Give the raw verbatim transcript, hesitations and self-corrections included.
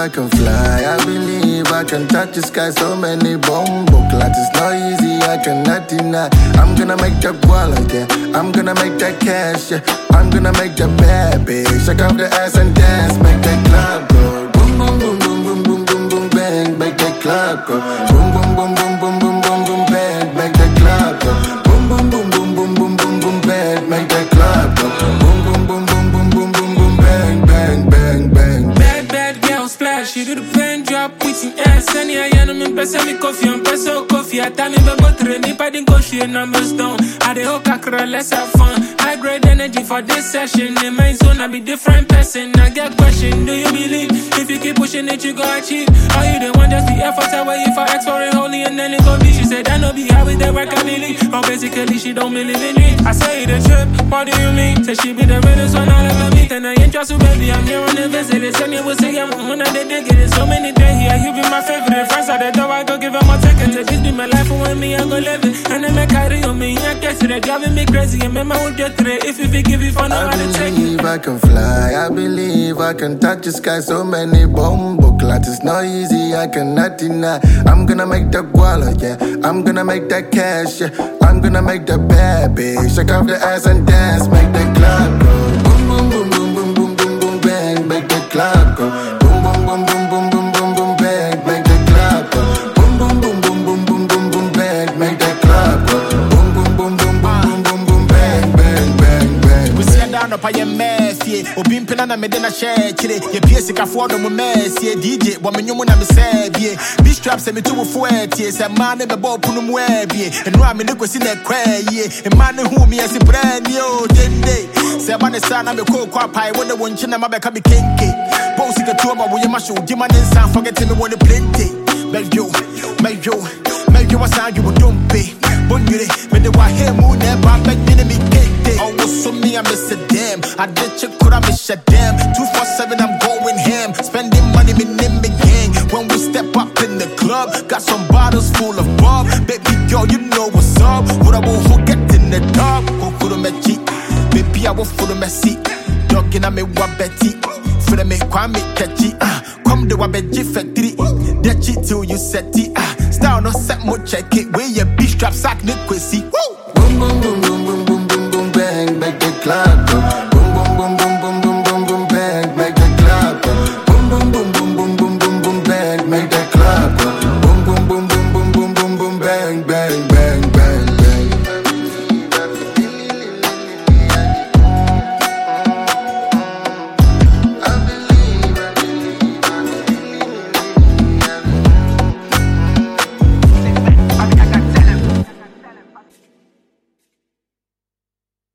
I can fly, I believe I can touch the sky. So many bombo clouds, it's not easy, I cannot deny. I'm gonna make that wallet, yeah. I'm gonna make that cash, yeah. I'm gonna make that bad bitch shake off the ass and dance, make that club go. Boom, boom, boom, boom, boom, boom, boom, boom, bang, make that club go. Boom, boom, boom, boom, boom, boom, boom, boom, bang, make that club go. Boom, boom, boom, boom, boom, boom, boom, boom, bang, make that club go. Boom, boom, boom, boom, boom, boom, boom, boom, bang, bang, bang, bang. Bad, bad girl splash, she do the pen drop with your ass. Any I am in person, me coffee, I'm peso coffee. I tell me, but go through me, but didn't go shit numbers down. I the whole kakra, let's have fun. High grade energy for this session. In my zone, I be different person. I get question, do you believe? If you keep pushing it, you go achieve. Or you the one just the effort away if I ask for it holy and then it go be. She said, I know be how with the work I believe. But basically, she don't believe in me. I say the trip, what do you mean? Say she be the realest one I'll ever meet. And I ain't trust you, baby, I'm here on the visit. It's any will say I'm when I did dig it. So many days here, you be my favorite. Friends at the door, I go give her my ticket. This be my life, and with me, I go live it. And then I carry on me, I guess it. Driving me crazy, and remember with your three. If you forgive me for no, I I'll take believe I can fly, I believe I can touch the sky. So many bombo clouds, it's not easy, I cannot deny. I'm gonna make that wallet, yeah. I'm gonna make that cash, yeah. I'm gonna make that bad bitch shake off the ass and dance, make that club go. Boom, boom, boom, boom, boom, boom, boom, boom, bang, make that club go. Boom, boom, boom, boom, boom, boom, boom, boom, bang, make that club go. Boom, boom, boom, boom, boom, boom, boom, boom, bang, make that club go. Boom, boom, boom, boom, boom, boom, boom, boom, bang, bang, bang, bang. We see down up I am messy. Obim Penana made in a share kid. Your P S C afford no messy. D J, woman, you want to say, these traps send me to a forty. Yes, a man in the ball punum webby. And Rami Nicholas in a cray, a man who me as a brand new day. Seven son, I'm a cold crop pie when the one chin I'm a back be kinky. Posting a tour with your muscle, Jimmy and Sam, forgetting me when the plenty. Make you, make you, make you a sound you would don't pay. Bunny, when they were here, moon, never make me get it. Oh, so me, I miss a damn. I did check, could I miss a damn? two four seven, I'm going ham. Spending money, me name me gang. When we step up in the club, got some bottles full of bob. Baby girl, you know what's up. What I will forget in the dark. Go put on my cheek. Baby, I will follow my seat. Dogging, I may want Betty. For the make Kwame catchy. Come the Wabeji factory. That cheat till you set it. Style no set more check it. Where your beach strap sack, Nick Quissy. Boom, boom, boom, boom, boom, boom, boom, boom, bang, make that club go. Boom, boom, boom, boom, boom, boom, boom, boom, bang, make that club go. Boom, boom, boom, boom, boom, boom, boom, boom, bang, make that club go. Boom, boom, boom, boom, boom, boom, boom, boom, bang, bang, bang, bang.